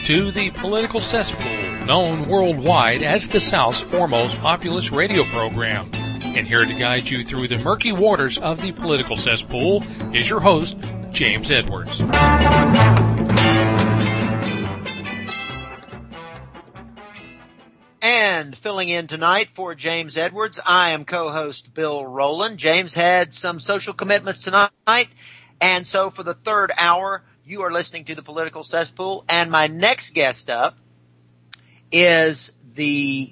to the Political Cesspool, known worldwide as the South's foremost populist radio program. And here to guide you through the murky waters of the Political Cesspool is your host, James Edwards. And filling in tonight for James Edwards, I am co-host Bill Rowland. James had some social commitments tonight, and so for the third hour, you are listening to the Political Cesspool, and my next guest up is the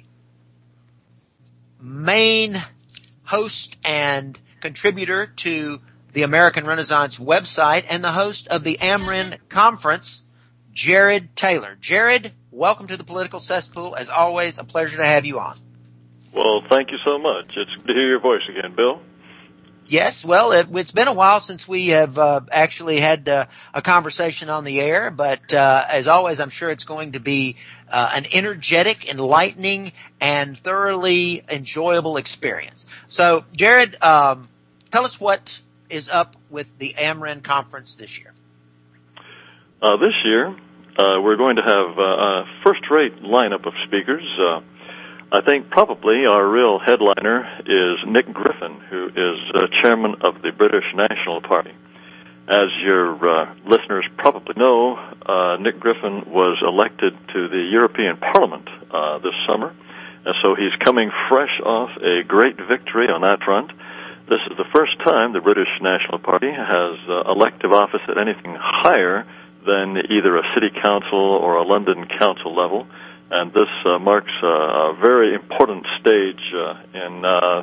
main host and contributor to the American Renaissance website and the host of the AmRen Conference, Jared Taylor. Jared, welcome to the Political Cesspool. As always, a pleasure to have you on. Well, thank you so much. It's good to hear your voice again, Bill. Yes, well, it's been a while since we have actually had a conversation on the air, but as always, I'm sure it's going to be an energetic, enlightening, and thoroughly enjoyable experience. So, Jared, tell us what is up with the AmRen Conference this year. This year, we're going to have a first-rate lineup of speakers. I think probably our real headliner is Nick Griffin, who is chairman of the British National Party. As your listeners probably know, Nick Griffin was elected to the European Parliament this summer, and so he's coming fresh off a great victory on that front. This is the first time the British National Party has elective office at anything higher than either a city council or a London council level. And this marks a very important stage in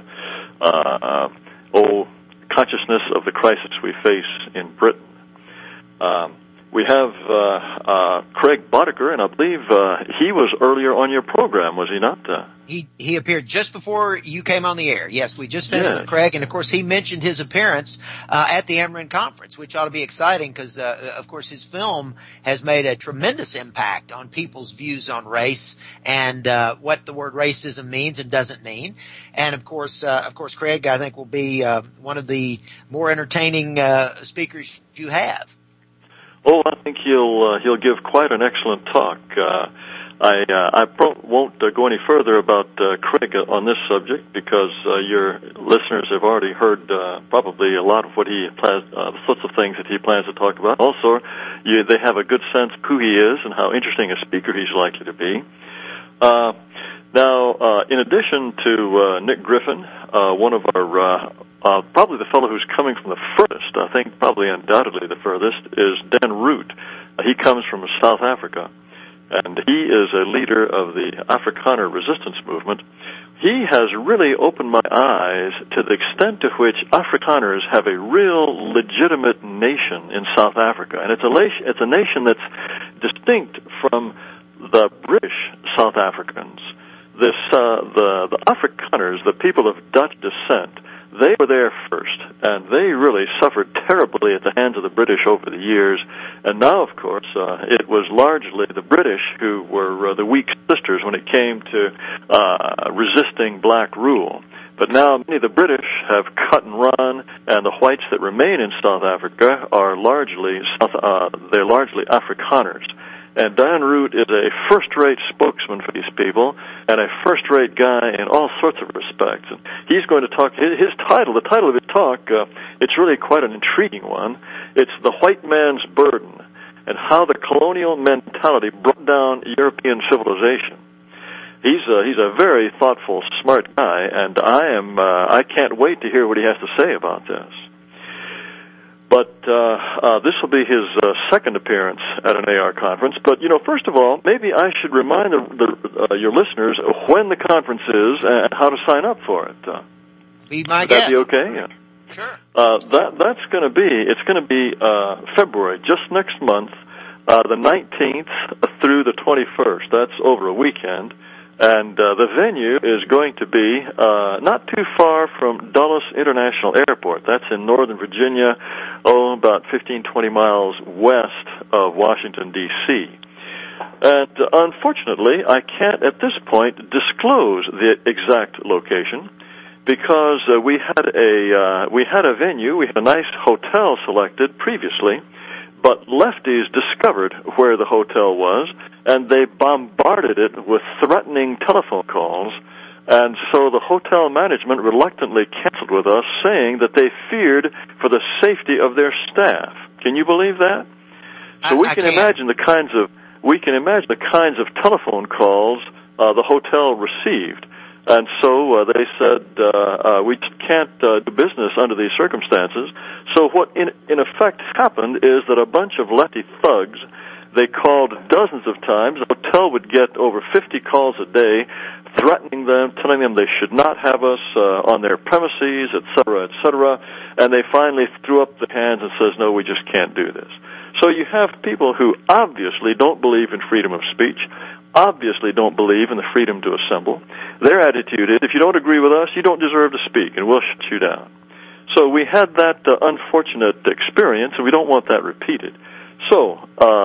consciousness of the crisis we face in Britain. We have Craig Boddicker, and I believe he was earlier on your program, was he not? He appeared just before you came on the air. Yes, we just finished with Craig, and of course he mentioned his appearance at the AmRen Conference, which ought to be exciting because, of course, his film has made a tremendous impact on people's views on race and what the word racism means and doesn't mean. And of course, Craig, I think will be one of the more entertaining speakers you have. Oh, I think he'll give quite an excellent talk. I won't go any further about Craig on this subject because your listeners have already heard probably a lot of what he plans, the sorts of things that he plans to talk about. Also, they have a good sense of who he is and how interesting a speaker he's likely to be. Now, in addition to Nick Griffin, one of our probably the fellow who's coming from the furthest, I think probably undoubtedly the furthest, is Dan Root. He comes from South Africa, and he is a leader of the Afrikaner resistance movement. He has really opened my eyes to the extent to which Afrikaners have a real legitimate nation in South Africa, and it's a nation that's distinct from the British South Africans. The Afrikaners, the people of Dutch descent, they were there first, and they really suffered terribly at the hands of the British over the years. And now, of course, it was largely the British who were the weak sisters when it came to resisting black rule. But now many of the British have cut and run, and the whites that remain in South Africa are largely Afrikaners. And Dan Root is a first-rate spokesman for these people and a first-rate guy in all sorts of respects. And he's going to talk, the title of his talk, it's really quite an intriguing one. It's The White Man's Burden and How the Colonial Mentality Brought Down European Civilization. He's a very thoughtful, smart guy, and I can't wait to hear what he has to say about this. But this will be his second appearance at an AR conference. But, first of all, maybe I should remind your listeners when the conference is and how to sign up for it. Be my guest. Would that be okay? Yeah. Sure. It's going to be February, just next month, the 19th through the 21st. That's over a weekend. And the venue is going to be not too far from Dulles International Airport. That's in Northern Virginia, about 15, 20 miles west of Washington, D.C. And unfortunately, I can't at this point disclose the exact location because we had a venue, we had a nice hotel selected previously, But lefties discovered where the hotel was, and they bombarded it with threatening telephone calls. And so the hotel management reluctantly canceled with us, saying that they feared for the safety of their staff. Can you believe that? So we can imagine the kinds of telephone calls the hotel received. And so they said, we can't do business under these circumstances. So what in effect happened is that a bunch of lefty thugs, they called dozens of times. The hotel would get over 50 calls a day, threatening them, telling them they should not have us on their premises, et cetera, and they finally threw up their hands and says, no, we just can't do this. So you have people who obviously don't believe in freedom of speech, obviously don't believe in the freedom to assemble. Their attitude is, if you don't agree with us, you don't deserve to speak, and we'll shut you down. So we had that unfortunate experience, and we don't want that repeated. So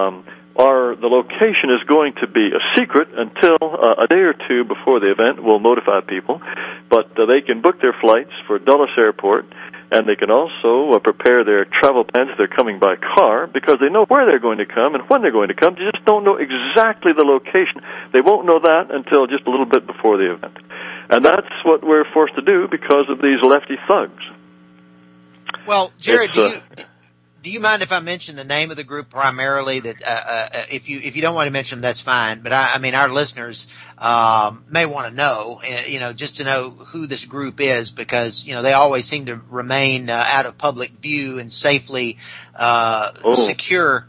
the location is going to be a secret until a day or two before the event. We'll notify people, but they can book their flights for Dulles Airport, and they can also prepare their travel plans if they're coming by car, because they know where they're going to come and when they're going to come. They just don't know exactly the location. They won't know that until just a little bit before the event. And that's what we're forced to do because of these lefty thugs. Well, Jared, do you mind if I mention the name of the group primarily? That if you don't want to mention them, that's fine. But I mean, our listeners may want to know, just to know who this group is, because they always seem to remain out of public view and safely secure.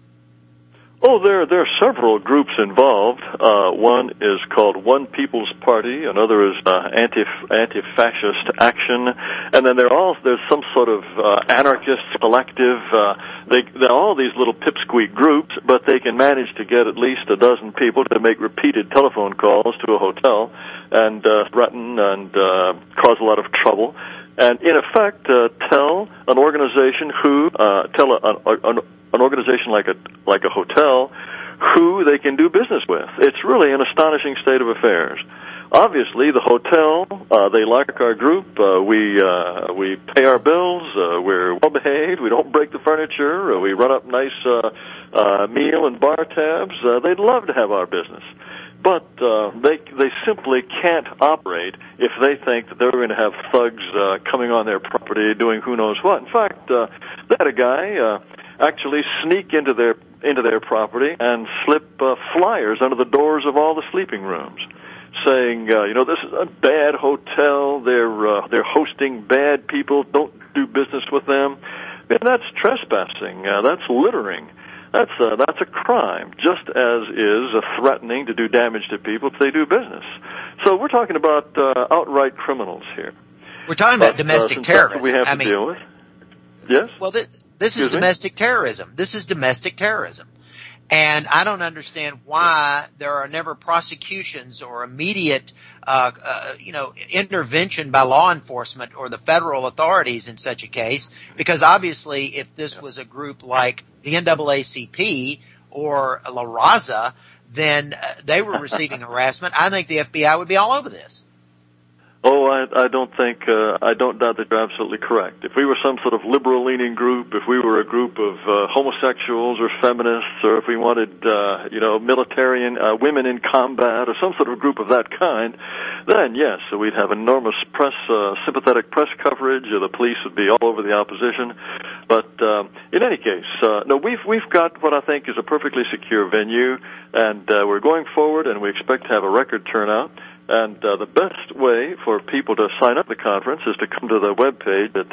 Oh, there are several groups involved. One is called One People's Party. Another is Anti-Fascist Action, and then there's some sort of anarchist collective. They're all these little pipsqueak groups, but they can manage to get at least a dozen people to make repeated telephone calls to a hotel and threaten and cause a lot of trouble. And in effect, tell an organization an organization like a hotel who they can do business with. It's really an astonishing state of affairs. Obviously, the hotel, they like our group. We pay our bills. We're well behaved. We don't break the furniture. We run up nice meal and bar tabs. They'd love to have our business. But they simply can't operate if they think that they're going to have thugs coming on their property doing who knows what. In fact, they had a guy actually sneak into their property and slip flyers under the doors of all the sleeping rooms, saying, this is a bad hotel. They're hosting bad people. Don't do business with them. And that's trespassing. That's littering. That's a crime, just as is threatening to do damage to people if they do business. So we're talking about outright criminals here. We're talking about domestic terrorism. We have to deal with. Yes? Well, this is domestic terrorism. This is domestic terrorism. And I don't understand why there are never prosecutions or immediate, intervention by law enforcement or the federal authorities in such a case. Because obviously, if this was a group like the NAACP or La Raza, then they were receiving harassment. I think the FBI would be all over this. Oh, I don't doubt that you're absolutely correct. If we were some sort of liberal-leaning group, if we were a group of homosexuals or feminists, or if we wanted, military women in combat, or some sort of group of that kind, then yes, so we'd have enormous sympathetic press coverage. The police would be all over the opposition. But in any case, no, we've got what I think is a perfectly secure venue, and we're going forward, and we expect to have a record turnout. And the best way for people to sign up to the conference is to come to the webpage at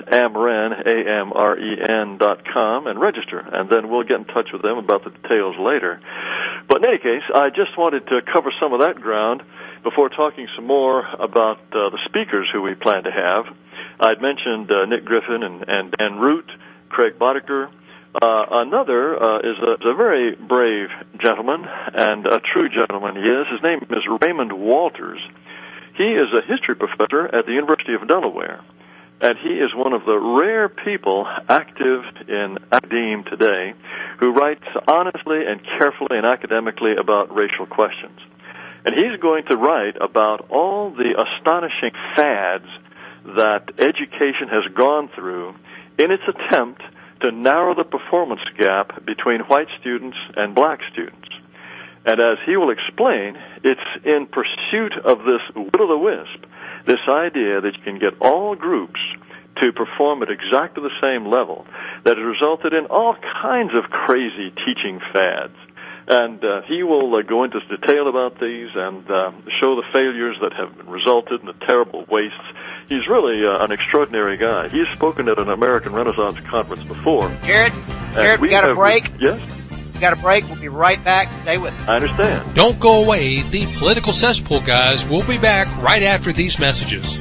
amren.com and register, and then we'll get in touch with them about the details later. But in any case, I just wanted to cover some of that ground before talking some more about the speakers who we plan to have. I'd mentioned Nick Griffin and Dan Root, Craig Boddicker. Another is a very brave gentleman, and a true gentleman he is. His name is Raymond Walters. He is a history professor at the University of Delaware, and he is one of the rare people active in academia today who writes honestly and carefully and academically about racial questions. And he's going to write about all the astonishing fads that education has gone through in its attempt to narrow the performance gap between white students and black students. And as he will explain, it's in pursuit of this will-o'-the-wisp, this idea that you can get all groups to perform at exactly the same level, that has resulted in all kinds of crazy teaching fads. And he will go into detail about these and show the failures that have resulted in the terrible wastes. He's really an extraordinary guy. He's spoken at an American Renaissance conference before. Jared, we got a break. Yes? We got a break. We'll be right back. Stay with us. I understand. Don't go away. The Political Cesspool guys will be back right after these messages.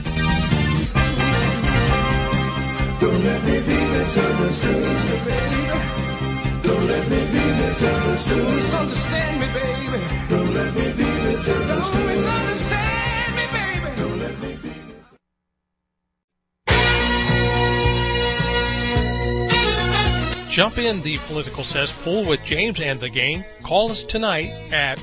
Don't let me be misunderstood, baby. Don't let me be misunderstood. Misunderstand me, baby. Don't let me be misunderstood. Don't misunderstand me, baby. Don't let me be misunderstood. Jump in the Political Cesspool with James and the gang. Call us tonight at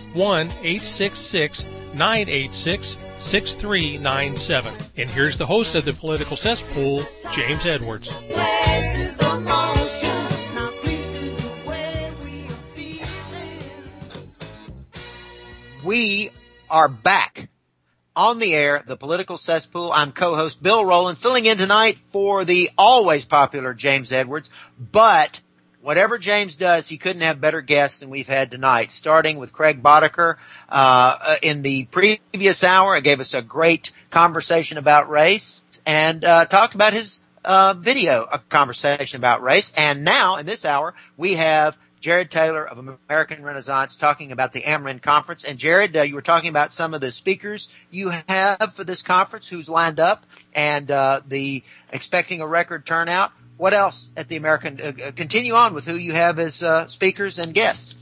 1-866-986-6397. And here's the host of the Political Cesspool, James Edwards. We are back on the air, the Political Cesspool. I'm co-host Bill Rowland, filling in tonight for the always popular James Edwards. But whatever James does, he couldn't have better guests than we've had tonight, starting with Craig Boddicker. In the previous hour, it gave us a great conversation about race and talked about his video, a conversation about race. And now, in this hour, we have Jared Taylor of American Renaissance talking about the AmRen conference. And Jared, you were talking about some of the speakers you have for this conference, who's lined up, and the expecting a record turnout. What else at the American? Continue on with who you have as speakers and guests.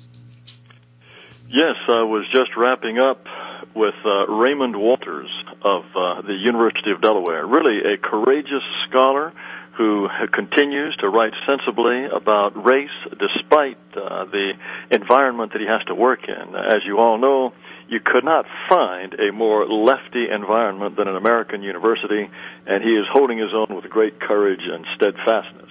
Yes, I was just wrapping up with Raymond Walters of the University of Delaware. Really a courageous scholar who continues to write sensibly about race despite the environment that he has to work in. As you all know, you could not find a more lefty environment than an American university, and he is holding his own with great courage and steadfastness.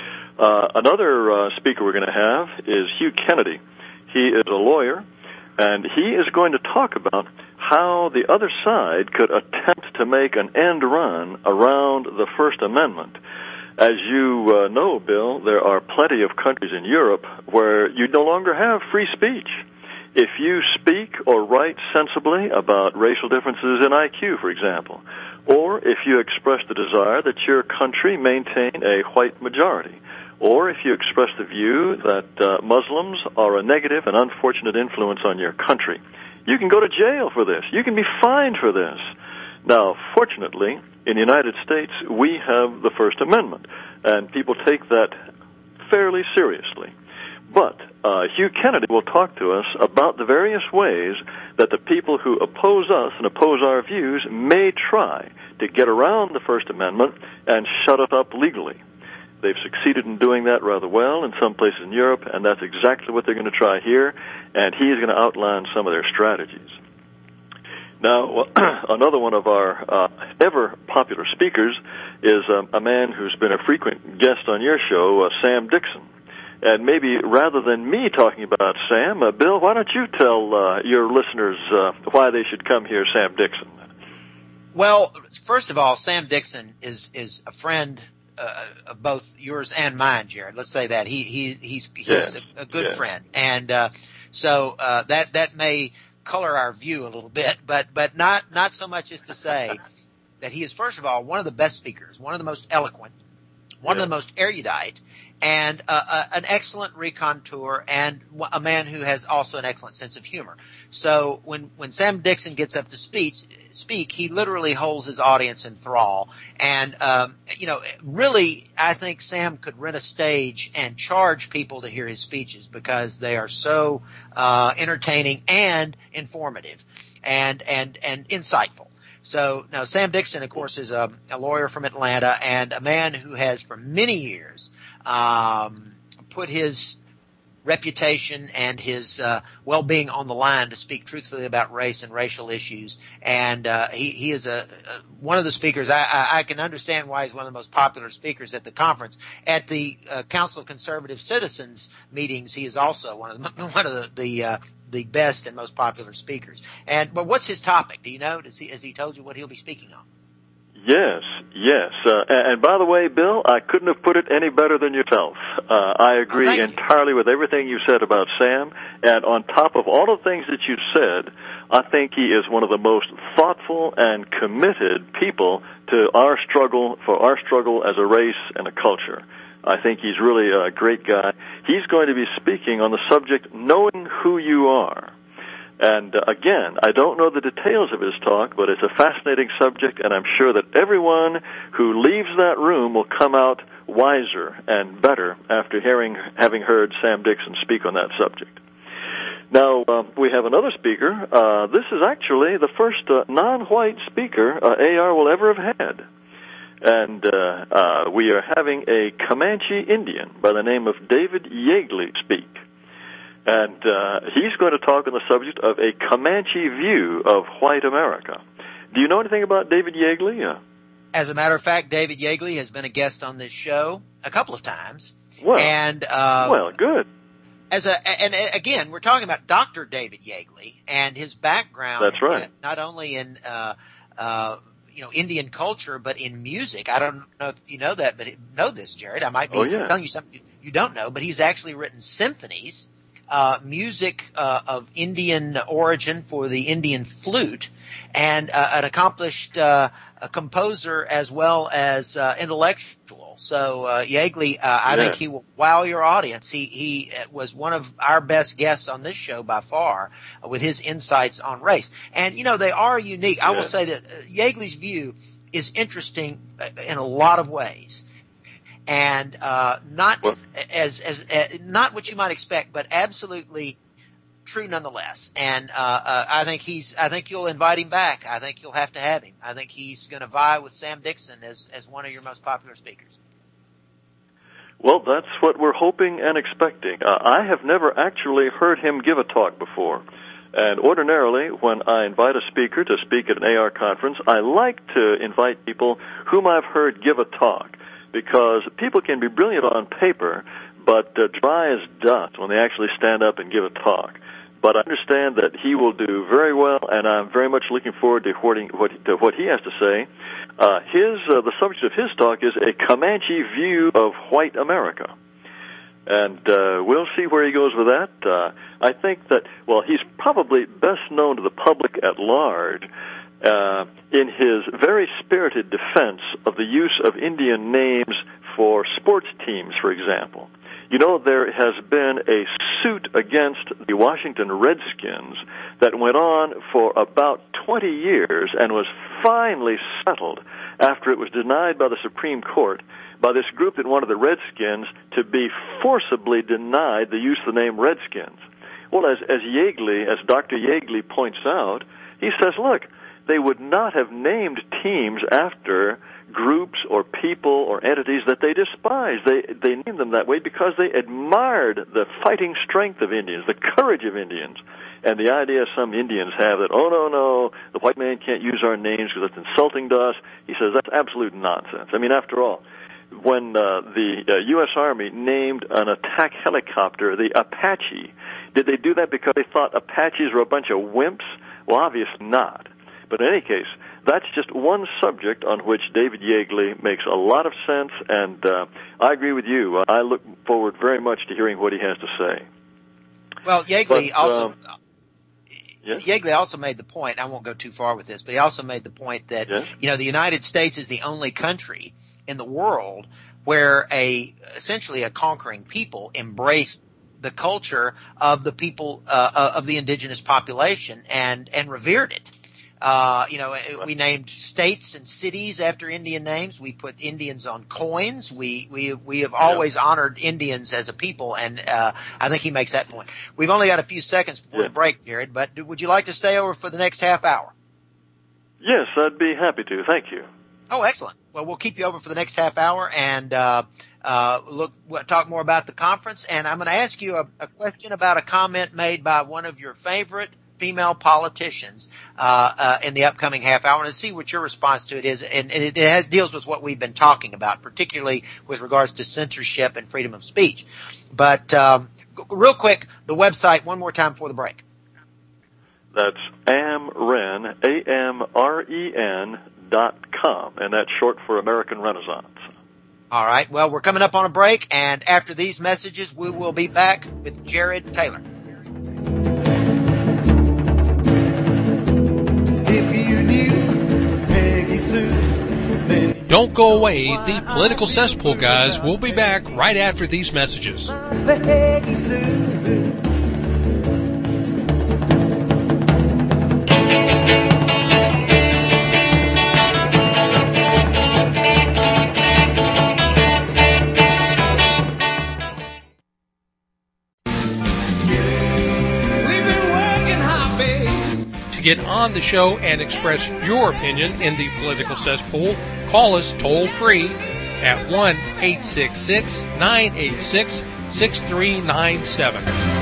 Another speaker we're going to have is Hugh Kennedy. He is a lawyer, and he is going to talk about how the other side could attempt to make an end run around the First Amendment. As you know, Bill, there are plenty of countries in Europe where you no longer have free speech. If you speak or write sensibly about racial differences in IQ, for example, or if you express the desire that your country maintain a white majority, or if you express the view that Muslims are a negative and unfortunate influence on your country, you can go to jail for this. You can be fined for this. Now, fortunately, in the United States, we have the First Amendment, and people take that fairly seriously. But Hugh Kennedy will talk to us about the various ways that the people who oppose us and oppose our views may try to get around the First Amendment and shut it up legally. They've succeeded in doing that rather well in some places in Europe, and that's exactly what they're going to try here, and he's going to outline some of their strategies. Now, another one of our ever-popular speakers is a man who's been a frequent guest on your show, Sam Dixon. And maybe rather than me talking about Sam, Bill, why don't you tell your listeners why they should come hear Sam Dixon? Well, first of all, Sam Dixon is a friend of both yours and mine, Jared. Let's say that he's a good friend, and so that may color our view a little bit, but not so much as to say that he is, first of all, one of the best speakers, one of the most eloquent, one of the most erudite, and an excellent raconteur, and a man who has also an excellent sense of humor. So when Sam Dixon gets up to speak, he literally holds his audience in thrall. And really, I think Sam could rent a stage and charge people to hear his speeches because they are so entertaining and informative and insightful. So now Sam Dixon, of course, is a lawyer from Atlanta and a man who has for many years put his reputation and his well-being on the line to speak truthfully about race and racial issues. And he is one of the speakers. I can understand why he's one of the most popular speakers at the conference. At the Council of Conservative Citizens meetings, he is also one of the best and most popular speakers. But what's his topic? Do you know? Has he told you what he'll be speaking on? Yes. And by the way, Bill, I couldn't have put it any better than yourself. I agree entirely with everything you said about Sam. And on top of all the things that you said, I think he is one of the most thoughtful and committed people to our struggle as a race and a culture. I think he's really a great guy. He's going to be speaking on the subject, knowing who you are. And again, I don't know the details of his talk, but it's a fascinating subject, and I'm sure that everyone who leaves that room will come out wiser and better after having heard Sam Dixon speak on that subject. Now, we have another speaker. This is actually the first non-white speaker AR will ever have had. And we are having a Comanche Indian by the name of David Yeagley speak. And he's going to talk on the subject of a Comanche view of white America. Do you know anything about David Yeagley? As a matter of fact, David Yeagley has been a guest on this show a couple of times. Well, good. And again, we're talking about Dr. David Yeagley and his background. That's right. Not only in Indian culture, but in music. I don't know if you know that, but know this, Jared. I might be telling you something you don't know, but he's actually written symphonies. Music of Indian origin for the Indian flute, and an accomplished composer as well as intellectual. So Yeagley, I think he will wow your audience. He was one of our best guests on this show by far, with his insights on race. And they are unique. I will say that Yeagley's view is interesting in a lot of ways. And not what you might expect, but absolutely true nonetheless. And I think you'll invite him back. I think you'll have to have him. I think he's going to vie with Sam Dixon as one of your most popular speakers. Well, that's what we're hoping and expecting. I have never actually heard him give a talk before. And ordinarily, when I invite a speaker to speak at an AR conference, I like to invite people whom I've heard give a talk. Because people can be brilliant on paper, but dry as dust when they actually stand up and give a talk. But I understand that he will do very well, and I'm very much looking forward to what he has to say. The subject of his talk is a Comanche view of white America. And we'll see where he goes with that. I think that, he's probably best known to the public at large in his very spirited defense of the use of Indian names for sports teams, for example. There has been a suit against the Washington Redskins that went on for about 20 years and was finally settled after it was denied by the Supreme Court by this group that wanted the Redskins to be forcibly denied the use of the name Redskins. Well, as Dr. Yeagley points out, he says, look, they would not have named teams after groups or people or entities that they despised. They named them that way because they admired the fighting strength of Indians, the courage of Indians. And the idea some Indians have that, no, the white man can't use our names because it's insulting to us, he says that's absolute nonsense. I mean, after all, when the U.S. Army named an attack helicopter the Apache, did they do that because they thought Apaches were a bunch of wimps? Well, obviously not. But in any case, that's just one subject on which David Yeagley makes a lot of sense, and I agree with you. I look forward very much to hearing what he has to say. Well, Yeagley Yeagley also made the point, I won't go too far with this, but he also made the point that, the United States is the only country in the world where essentially a conquering people embraced the culture of the people, of the indigenous population and revered it. We named states and cities after Indian names. We put Indians on coins. We have always honored Indians as a people, and I think he makes that point. We've only got a few seconds before the break, Jared, but would you like to stay over for the next half hour? Yes, I'd be happy to. Thank you. Oh, excellent. Well, we'll keep you over for the next half hour and talk more about the conference. And I'm going to ask you a question about a comment made by one of your favorite female politicians in the upcoming half hour, and to see what your response to it is. And it deals with what we've been talking about, particularly with regards to censorship and freedom of speech. But real quick, the website one more time before the break. That's AMREN, AMREN.com, and that's short for American Renaissance. All right. Well, we're coming up on a break, and after these messages, we will be back with Jared Taylor. If you knew Peggy Sue, then don't go away. The Political Cesspool guys will be back right after these messages. Peggy Sue. To get on the show and express your opinion in the Political Cesspool, call us toll free at 1-866-986-6397.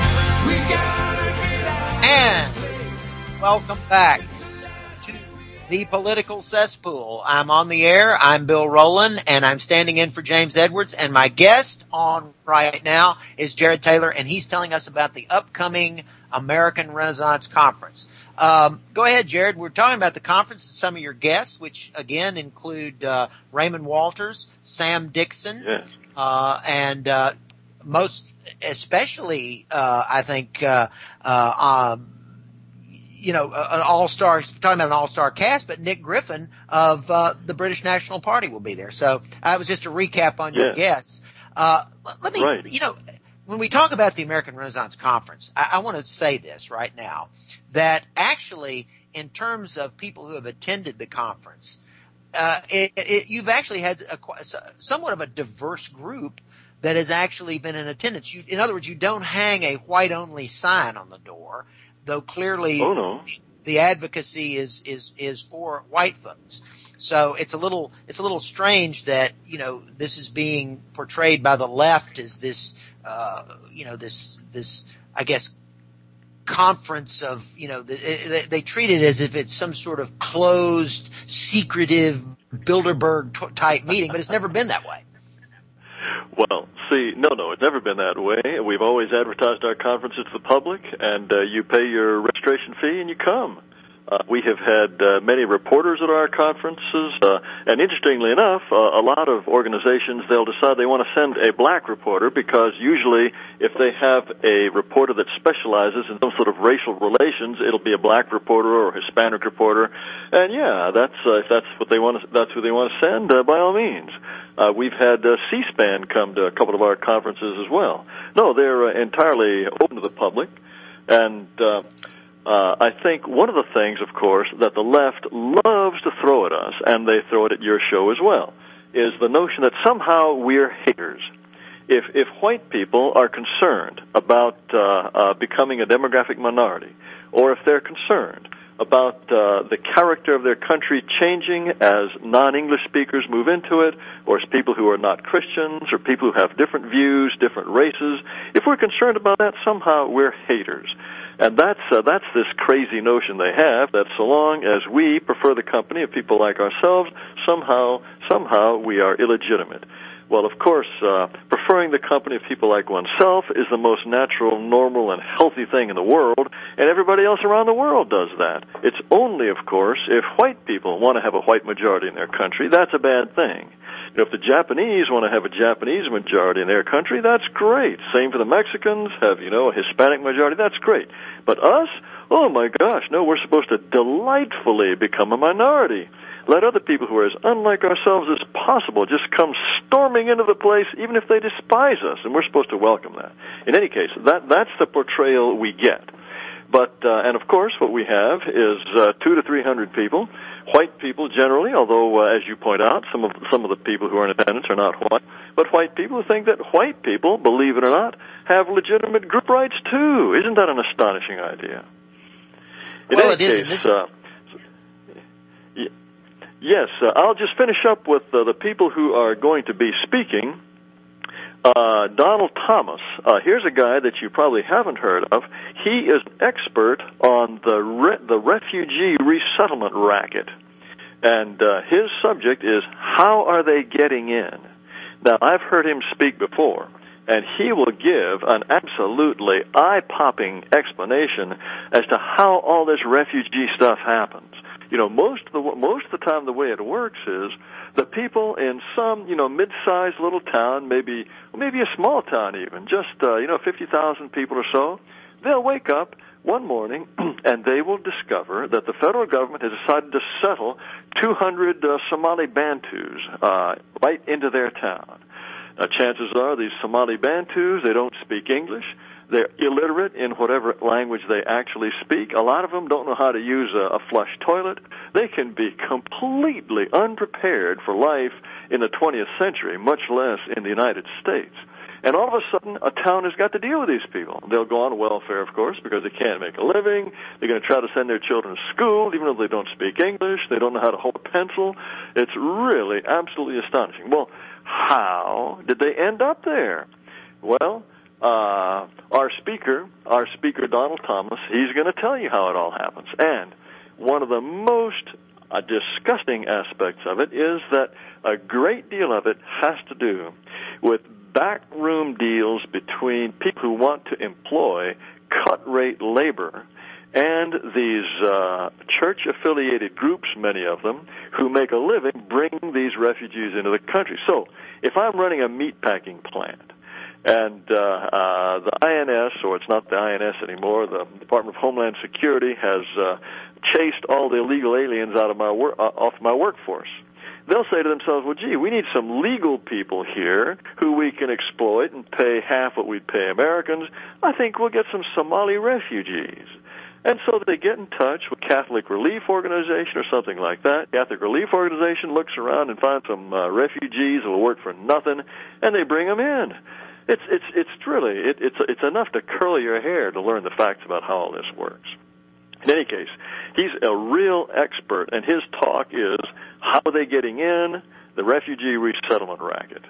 And welcome back to the Political Cesspool. I'm on the air. I'm Bill Rowland, and I'm standing in for James Edwards. And my guest on right now is Jared Taylor, and he's telling us about the upcoming American Renaissance Conference. Go ahead, Jared. We're talking about the conference and some of your guests, which again include Raymond Walters, Sam Dixon, Yes. And most especially, I think, an all-star. Talking about an all-star cast, but Nick Griffin of the British National Party will be there. So that was just a recap on your guests. Let me, Right. When we talk about the American Renaissance Conference, I want to say this right now, that actually, in terms of people who have attended the conference, you've actually had somewhat of a diverse group that has actually been in attendance. In other words, you don't hang a white-only sign on the door, though clearly the advocacy is for white folks. So it's a little strange that, this is being portrayed by the left as this, this, I guess, conference of, they treat it as if it's some sort of closed, secretive Bilderberg type meeting, but it's never been that way. Well, see, no, it's never been that way. We've always advertised our conferences to the public, and you pay your registration fee and you come. We have had many reporters at our conferences, and interestingly enough, a lot of organizations, they'll decide they want to send a black reporter because usually if they have a reporter that specializes in some sort of racial relations, it'll be a black reporter or a Hispanic reporter. And if that's who they want to send, by all means. We've had C-SPAN come to a couple of our conferences as well. No, they're entirely open to the public, and I think one of the things, of course, that the left loves to throw at us, and they throw it at your show as well, is the notion that somehow we're haters. If white people are concerned about becoming a demographic minority, or if they're concerned about the character of their country changing as non-English speakers move into it, or as people who are not Christians, or people who have different views, different races, if we're concerned about that, somehow we're haters. And that's this crazy notion they have that so long as we prefer the company of people like ourselves, somehow we are illegitimate. Well, of course, preferring the company of people like oneself is the most natural, normal, and healthy thing in the world, and everybody else around the world does that. It's only, of course, if white people want to have a white majority in their country, that's a bad thing. If the Japanese want to have a Japanese majority in their country, that's great. Same for the Mexicans, have, a Hispanic majority, that's great. But us? Oh my gosh, no, we're supposed to delightfully become a minority. Let other people who are as unlike ourselves as possible just come storming into the place, even if they despise us, and we're supposed to welcome that. In any case, that's the portrayal we get. But, and of course, what we have is 200 to 300 people, white people generally, although, as you point out, some of the people who are in attendance are not white, but white people who think that white people, believe it or not, have legitimate group rights too. Isn't that an astonishing idea? In any case, Yes, I'll just finish up with the people who are going to be speaking. Donald Thomas. Here's a guy that you probably haven't heard of. He is an expert on the refugee resettlement racket. And his subject is, how are they getting in? Now, I've heard him speak before, and he will give an absolutely eye-popping explanation as to how all this refugee stuff happens. You know, most of the time the way it works is the people in some, mid-sized little town, maybe a small town even, just 50,000 people or so, they'll wake up one morning and they will discover that the federal government has decided to settle 200 Somali Bantus right into their town. Chances are these Somali Bantus, they don't speak English. They're illiterate in whatever language they actually speak. A lot of them don't know how to use a flush toilet. They can be completely unprepared for life in the 20th century, much less in the United States. And all of a sudden, a town has got to deal with these people. They'll go on welfare, of course, because they can't make a living. They're going to try to send their children to school, even though they don't speak English. They don't know how to hold a pencil. It's really absolutely astonishing. Well, how did they end up there? Well, our speaker, Donald Thomas, he's going to tell you how it all happens. And one of the most disgusting aspects of it is that a great deal of it has to do with backroom deals between people who want to employ cut-rate labor and these church-affiliated groups, many of them, who make a living bringing these refugees into the country. So if I'm running a meatpacking plant, and the INS, or it's not the INS anymore, the Department of Homeland Security has chased all the illegal aliens out of off my workforce. They'll say to themselves, well, gee, we need some legal people here who we can exploit and pay half what we'd pay Americans. I think we'll get some Somali refugees. And so they get in touch with Catholic Relief Organization or something like that. Catholic Relief Organization looks around and finds some refugees who will work for nothing, and they bring them in. It's enough to curl your hair to learn the facts about how all this works. In any case, he's a real expert, and his talk is how are they getting in, the refugee resettlement racket.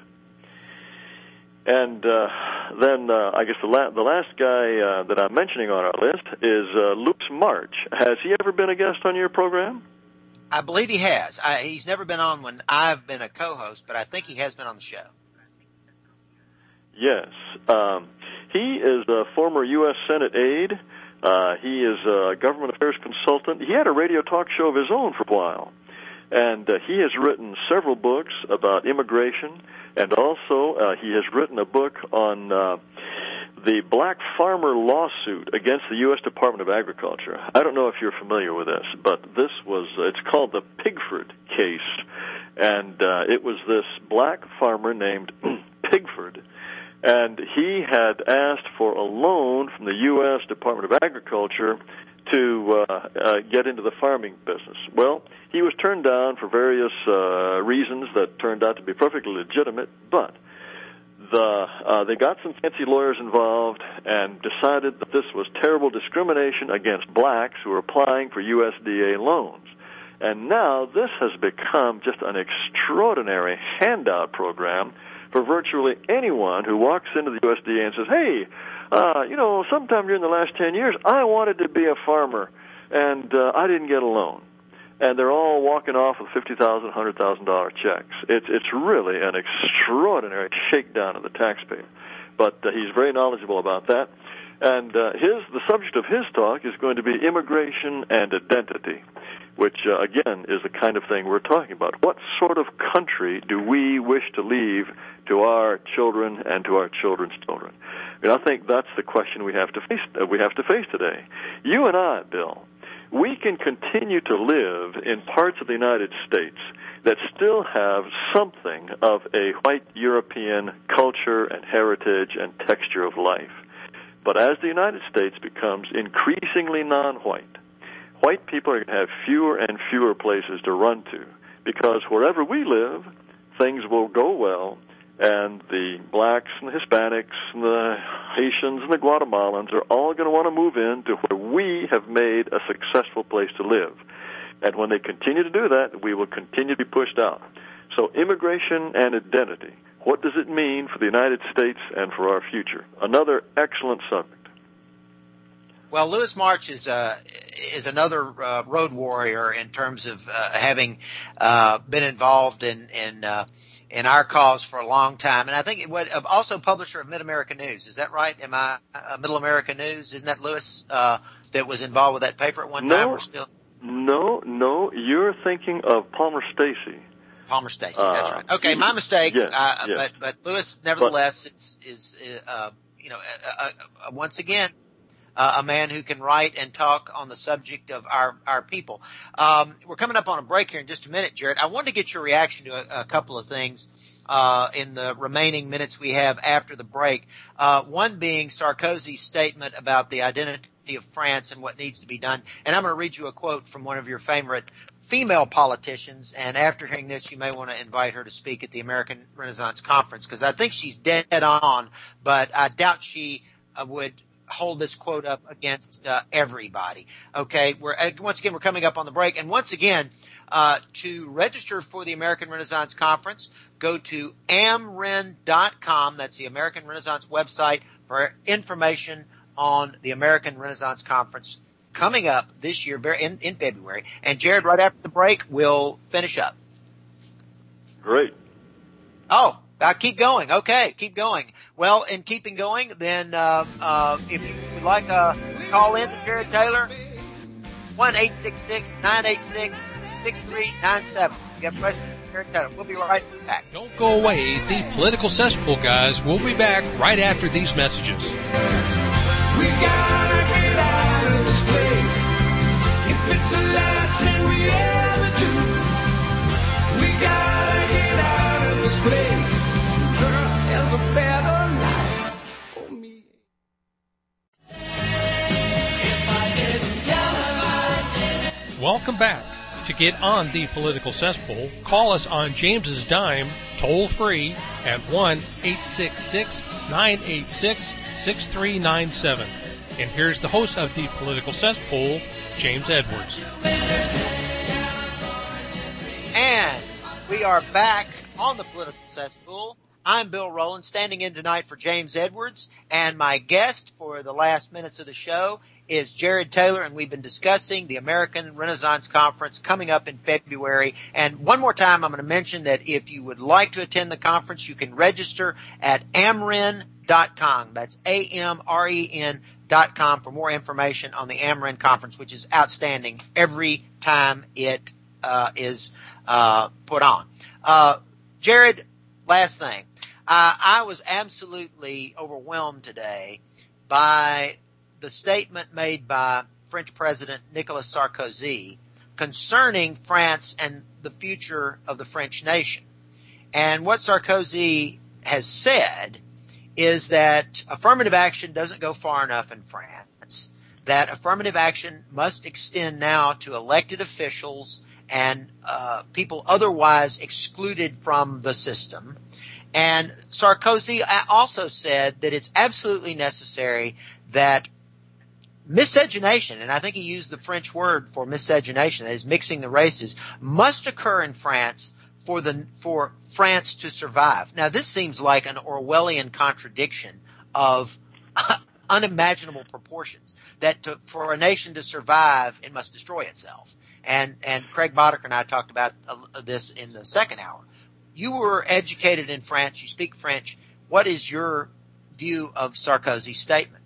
And then I guess the last guy that I'm mentioning on our list is Louis March. Has he ever been a guest on your program? I believe he has. He's never been on when I've been a co-host, but I think he has been on the show. Yes. He is a former U.S. Senate aide. He is a government affairs consultant. He had a radio talk show of his own for a while. And he has written several books about immigration, and also he has written a book on the black farmer lawsuit against the U.S. Department of Agriculture. I don't know if you're familiar with this, but it's called the Pigford case. And it was this black farmer named Pigford, and he had asked for a loan from the U.S. Department of Agriculture to get into the farming business. Well, he was turned down for various reasons that turned out to be perfectly legitimate, but they got some fancy lawyers involved and decided that this was terrible discrimination against blacks who were applying for USDA loans. And now this has become just an extraordinary handout program for virtually anyone who walks into the USDA and says, hey, sometime during the last 10 years, I wanted to be a farmer, and I didn't get a loan. And they're all walking off with $50,000, $100,000 checks. It's really an extraordinary shakedown of the taxpayer. But he's very knowledgeable about that. And the subject of his talk is going to be immigration and identity, which, again, is the kind of thing we're talking about. What sort of country do we wish to leave to our children and to our children's children? And I think that's the question we have to face today. You and I, Bill, we can continue to live in parts of the United States that still have something of a white European culture and heritage and texture of life. But as the United States becomes increasingly non-white, white people are going to have fewer and fewer places to run to, because wherever we live, things will go well, and the blacks and the Hispanics and the Haitians and the Guatemalans are all going to want to move in to where we have made a successful place to live. And when they continue to do that, we will continue to be pushed out. So immigration and identity, what does it mean for the United States and for our future? Another excellent subject. Well, Lewis March is another road warrior in terms of having been involved in our cause for a long time, and I think also publisher of Mid America News. Is that right? Am I Middle America News? Isn't that Lewis that was involved with that paper at one time? Or still? No. You're thinking of Palmer Stacey. Palmer Stacey. That's right. Okay, my mistake. Yes. But Lewis, nevertheless, is once again. A man who can write and talk on the subject of our people. We're coming up on a break here in just a minute, Jared. I wanted to get your reaction to a couple of things in the remaining minutes we have after the break. One being Sarkozy's statement about the identity of France and what needs to be done. And I'm going to read you a quote from one of your favorite female politicians. And after hearing this, you may want to invite her to speak at the American Renaissance Conference, because I think she's dead on, but I doubt she would hold this quote up against everybody. Okay, we're coming up on the break, and once again, to register for the American Renaissance Conference, go to amren.com. That's the American Renaissance website for information on the American Renaissance Conference coming up this year in February. And Jared, right after the break, we'll finish up. Great. Oh. Keep going. Okay, keep going. Well, in keeping going, then if you would like to call in to Jared Taylor, 1-866-986-6397. You have questions for Jared Taylor. We'll be right back. Don't go away. The Political Cesspool guys will be back right after these messages. We gotta get out of this place. If it's the last thing we ever do, we gotta get out of this place. There's a better life for me. Welcome back. To get on the Political Cesspool, call us on James's dime, toll free at 1-866-986-6397. And here's the host of the Political Cesspool, James Edwards. And we are back on the Political Cesspool. I'm Bill Rowland, standing in tonight for James Edwards, and my guest for the last minutes of the show is Jared Taylor, and we've been discussing the American Renaissance Conference coming up in February. And one more time, I'm going to mention that if you would like to attend the conference, you can register at amren.com. That's AMREN.com for more information on the AmRen Conference, which is outstanding every time it is put on. Jared, last thing. I was absolutely overwhelmed today by the statement made by French President Nicolas Sarkozy concerning France and the future of the French nation. And what Sarkozy has said is that affirmative action doesn't go far enough in France, that affirmative action must extend now to elected officials and people otherwise excluded from the system. And Sarkozy also said that it's absolutely necessary that miscegenation, and I think he used the French word for miscegenation, that is mixing the races, must occur in France for France to survive. Now, this seems like an Orwellian contradiction of unimaginable proportions, that for a nation to survive, it must destroy itself. And Craig Boddicker and I talked about this in the second hour. You were educated in France. You speak French. What is your view of Sarkozy's statement?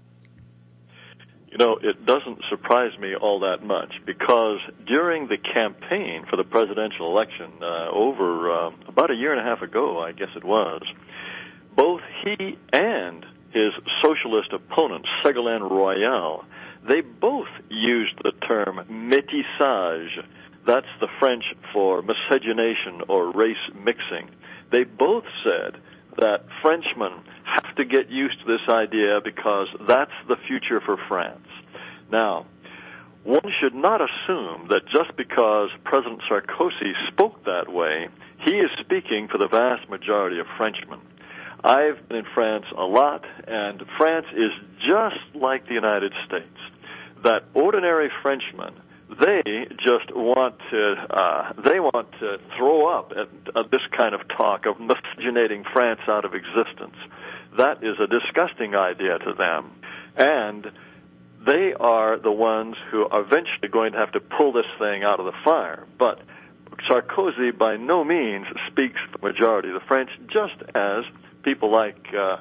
You know, it doesn't surprise me all that much, because during the campaign for the presidential election over about a year and a half ago, I guess it was, both he and his socialist opponent, Ségolène Royal, they both used the term métissage. That's the French for miscegenation or race mixing. They both said that Frenchmen have to get used to this idea because that's the future for France. Now, one should not assume that just because President Sarkozy spoke that way, he is speaking for the vast majority of Frenchmen. I've been in France a lot, and France is just like the United States. That ordinary Frenchman They just want to throw up at this kind of talk of miscegenating France out of existence. That is a disgusting idea to them. And they are the ones who are eventually going to have to pull this thing out of the fire. But Sarkozy by no means speaks for the majority of the French, just as people like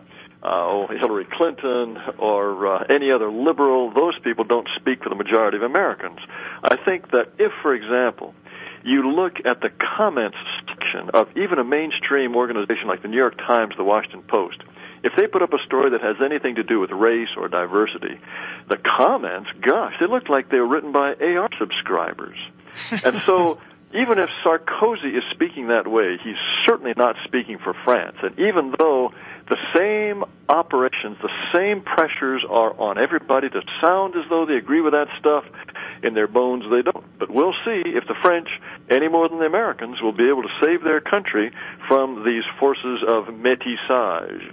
Hillary Clinton or any other liberal, those people don't speak for the majority of Americans. I think that if, for example, you look at the comments section of even a mainstream organization like the New York Times, the Washington Post, if they put up a story that has anything to do with race or diversity, the comments, gosh, they look like they were written by AR subscribers. And so even if Sarkozy is speaking that way, he's certainly not speaking for France. And even though the same operations, the same pressures are on everybody to sound as though they agree with that stuff, in their bones they don't. But we'll see if the French, any more than the Americans, will be able to save their country from these forces of métissage.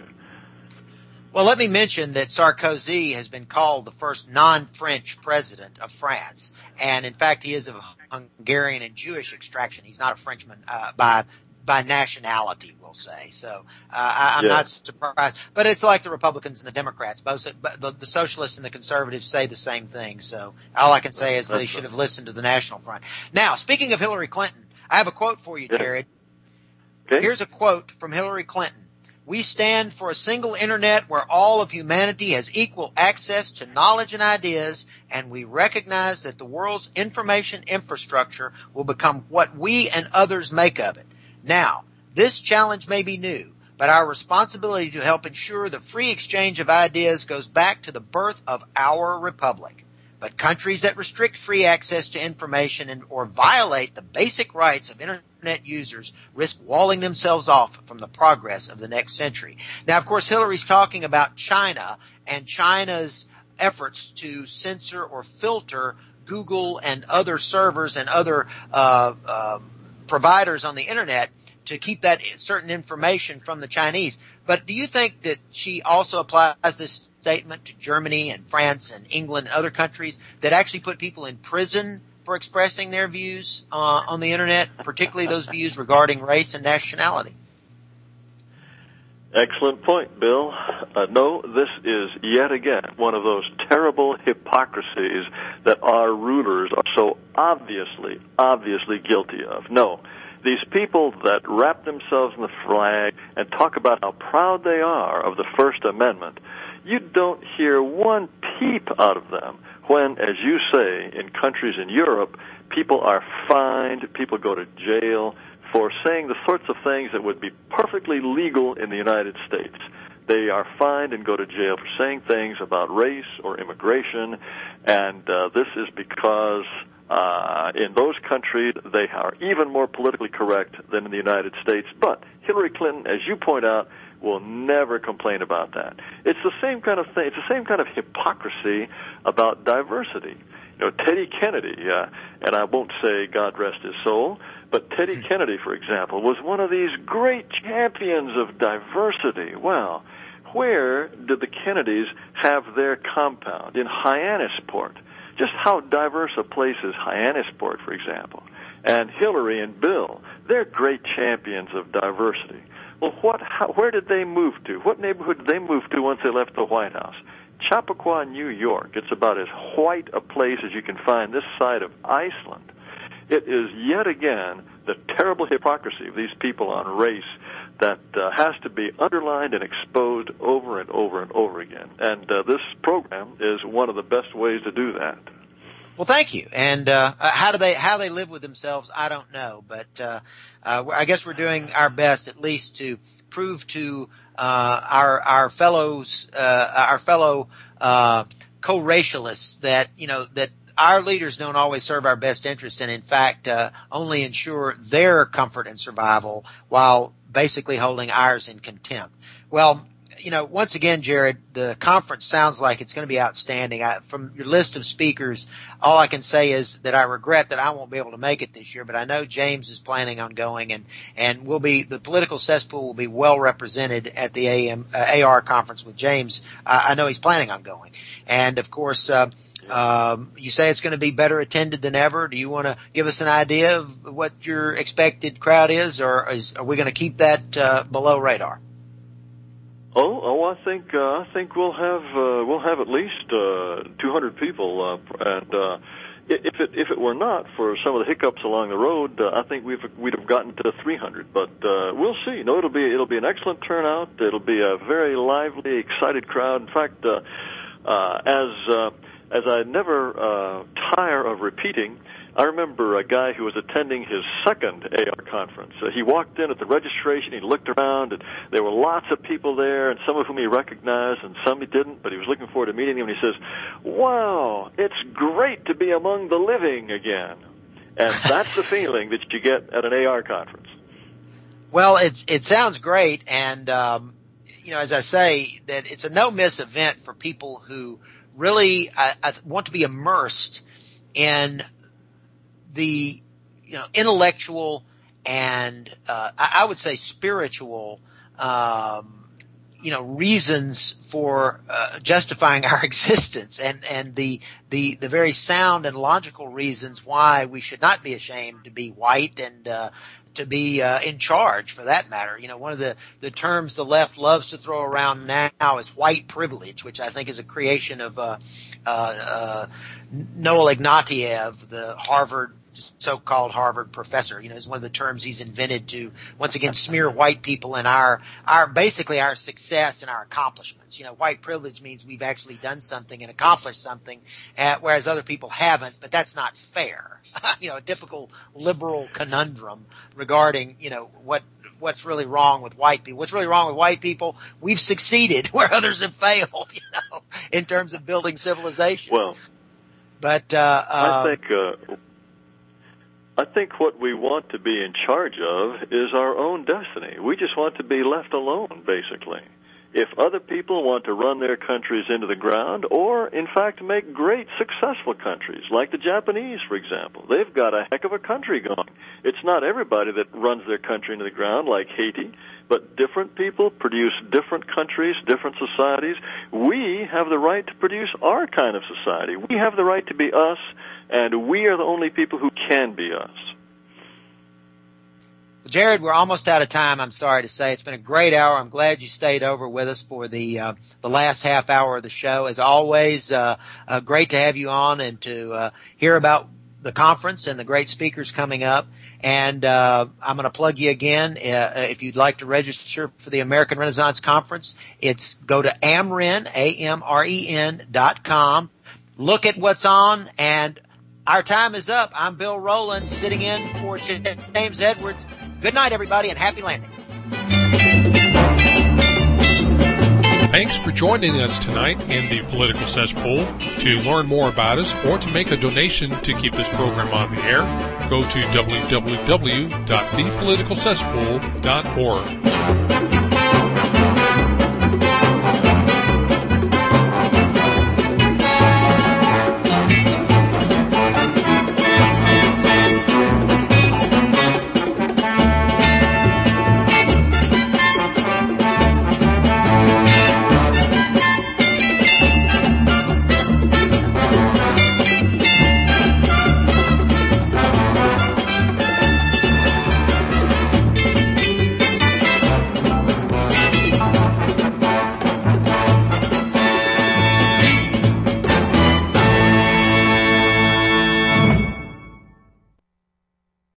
Well, let me mention that Sarkozy has been called the first non-French president of France. And in fact, he is of Hungarian and Jewish extraction. He's not a Frenchman by nationality, we'll say. So I'm not surprised. But it's like the Republicans and the Democrats. Both the socialists and the conservatives say the same thing. So all I can say is they should have listened to the National Front. Now, speaking of Hillary Clinton, I have a quote for you, Jared. Okay. Here's a quote from Hillary Clinton. "We stand for a single internet where all of humanity has equal access to knowledge and ideas, and we recognize that the world's information infrastructure will become what we and others make of it. Now, this challenge may be new, but our responsibility to help ensure the free exchange of ideas goes back to the birth of our republic. But countries that restrict free access to information or violate the basic rights of internet users risk walling themselves off from the progress of the next century." Now, of course, Hillary's talking about China and China's efforts to censor or filter Google and other servers and other providers on the internet to keep that certain information from the Chinese. But do you think that she also applies this statement to Germany and France and England and other countries that actually put people in prison for expressing their views on the internet, particularly those views regarding race and nationality? Excellent point, Bill. No, this is yet again one of those terrible hypocrisies that our rulers are so obviously guilty of. No, these people that wrap themselves in the flag and talk about how proud they are of the First Amendment, you don't hear one peep out of them when, as you say, in countries in Europe, people are fined, people go to jail for saying the sorts of things that would be perfectly legal in the United States. They are fined and go to jail for saying things about race or immigration, and this is because in those countries they are even more politically correct than in the United States. But Hillary Clinton, as you point out, will never complain about that. It's the same kind of thing. It's the same kind of hypocrisy about diversity. You know, Teddy Kennedy, and I won't say God rest his soul, but Teddy Kennedy, for example, was one of these great champions of diversity. Well, where did the Kennedys have their compound? In Hyannisport. Just how diverse a place is Hyannisport, for example. And Hillary and Bill, they're great champions of diversity. Well, where did they move to? What neighborhood did they move to once they left the White House? Chappaqua, New York. It's about as white a place as you can find this side of Iceland. It is yet again the terrible hypocrisy of these people on race that has to be underlined and exposed over and over and over again. And this program is one of the best ways to do that. Well, thank you. And how they live with themselves, I don't know. But I guess we're doing our best, at least, to prove to our fellow co-racialists that that our leaders don't always serve our best interest, and in fact only ensure their comfort and survival while basically holding ours in contempt. Well, once again, Jared, the conference sounds like it's going to be outstanding. From your list of speakers, all I can say is that I regret that I won't be able to make it this year, but I know James is planning on going, and the political cesspool will be well represented at the AR conference with James. I know he's planning on going. And of course, You say it's going to be better attended than ever. Do you want to give us an idea of what your expected crowd is, or are we going to keep that below radar? I think we'll have at least 200 people, and if it were not for some of the hiccups along the road, I think we'd have gotten to 300. But we'll see. It'll be an excellent turnout. It'll be a very lively, excited crowd. In fact, as I never tire of repeating, I remember a guy who was attending his second AR conference. He walked in at the registration, he looked around, and there were lots of people there, and some of whom he recognized, and some he didn't, but he was looking forward to meeting them, and he says, "Wow, it's great to be among the living again." And that's the feeling that you get at an AR conference. Well, it sounds great, and, as I say, that it's a no-miss event for people who really I want to be immersed in the intellectual and I would say spiritual reasons for justifying our existence, and the very sound and logical reasons why we should not be ashamed to be white and to be in charge, for that matter. One of the terms the left loves to throw around now is white privilege, which I think is a creation of Noel Ignatieff, the so-called Harvard professor. Is one of the terms he's invented to once again smear white people and our basically our success and our accomplishments. White privilege means we've actually done something and accomplished something, whereas other people haven't. But that's not fair. A typical liberal conundrum regarding what's really wrong with white people. What's really wrong with white people? We've succeeded where others have failed. In terms of building civilizations. Well, but I think what we want to be in charge of is our own destiny. We just want to be left alone, basically. If other people want to run their countries into the ground, or, in fact, make great, successful countries, like the Japanese, for example, they've got a heck of a country going. It's not everybody that runs their country into the ground, like Haiti, but different people produce different countries, different societies. We have the right to produce our kind of society. We have the right to be us, and we are the only people who can be us. Jared, we're almost out of time, I'm sorry to say. It's been a great hour. I'm glad you stayed over with us for the last half hour of the show. As always, great to have you on and to hear about the conference and the great speakers coming up. And I'm going to plug you again. If you'd like to register for the American Renaissance Conference, go to AMREN, AMREN.com. Look at what's on, and our time is up. I'm Bill Rowland, sitting in for James Edwards. Good night, everybody, and happy landing. Thanks for joining us tonight in the Political Cesspool. To learn more about us or to make a donation to keep this program on the air, go to www.thepoliticalcesspool.org.